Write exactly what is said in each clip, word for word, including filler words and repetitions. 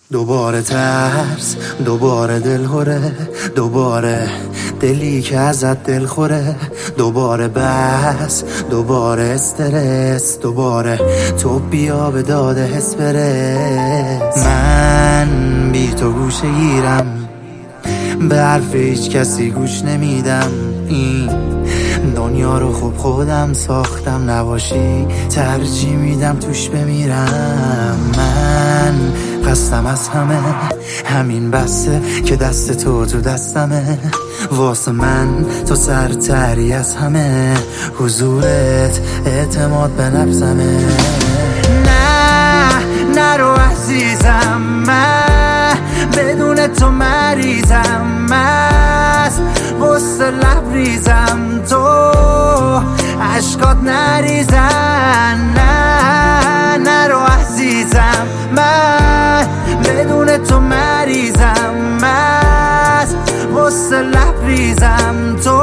دوباره ترس، دوباره دلهوره، دوباره دلی که ازت دل خوره، دوباره بس، دوباره استرس، دوباره تو بیا به داده حس برس. من بی تو گوشه گیرم، به حرف هیچ کسی گوش نمیدم. این دنیا رو خوب خودم ساختم، نباشی ترجیح میدم توش بمیرم. من قصدم از همه همین بسته که دست تو تو دستمه، واسه من تو سرتری از همه، حضورت اعتماد به نفسمه. نه نرو عزیزم، من بدون تو مریضم، مست غصه لبریزم، تو عشقات نریزن. نه نرو عزیزم، من بدون تو مریضم، مست غصه لبریزم، تو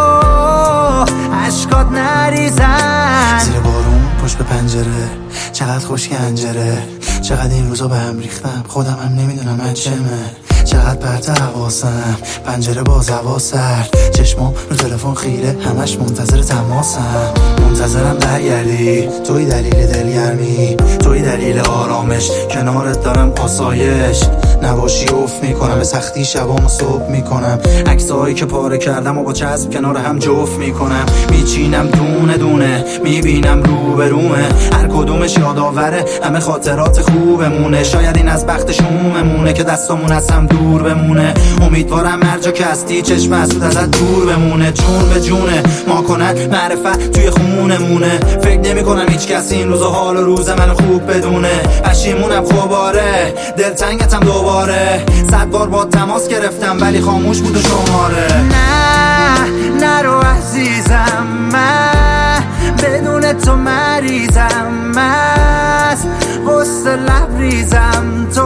عشقات نریزن. زیر بارون پشت به پنجره، چقدر خوش گنجره، چقدر این روزا به هم ریختم، خودم هم نمیدونم من چمه. چقدر پرت حواسم، پنجره باز هوا سرد، چشمام رو تلفن خیره، همش منتظر تماسم. منتظرم برگردی، توی دلیل دلگرمی، توی دلیل آرامش، کنارت دارم آسایش. نباشی افت میکنم، به سختی شبامو صبح میکنم، عکسایی که پاره کردم و با چسب کنار هم جفت میکنم. میچینم دونه دونه، میبینم رو به رومه، هر کدومش یادآوره همه خاطرات خوبمونه. شاید این از بخت شوممونه که دستامون از هم دور بمونه. امیدوارم هر جا که هستی چشم حسود ازت دور بمونه. جون به جونه ما کنن معرفت توی خونمونه، فکر نمی کنم هیچ کسی این روزا حال و روز منو خوب بدونه. پشیمونم خوباره، دلتنگتم دوباره، صد بار با تماس گرفتم ولی خاموش بود و شماره. نه نرو عزیزم، من بدون تو مریضم، مست غصه لبریزم، تو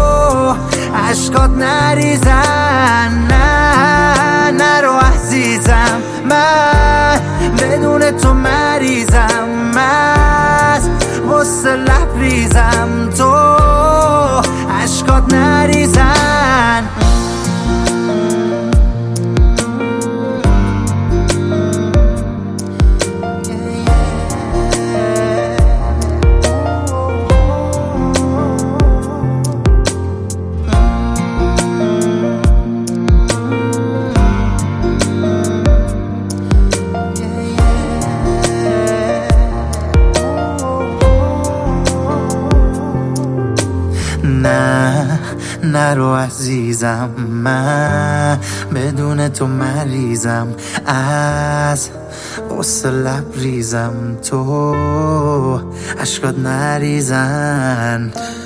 عشقات نریزن. نه نرو عزیزم، من بدون تو مریضم، مست غصه لبریزم، تو عشقات نریزن. نه نرو عزیزم، من بدون تو مریضم، از غصه لبریزم، تو عشقات نریزن.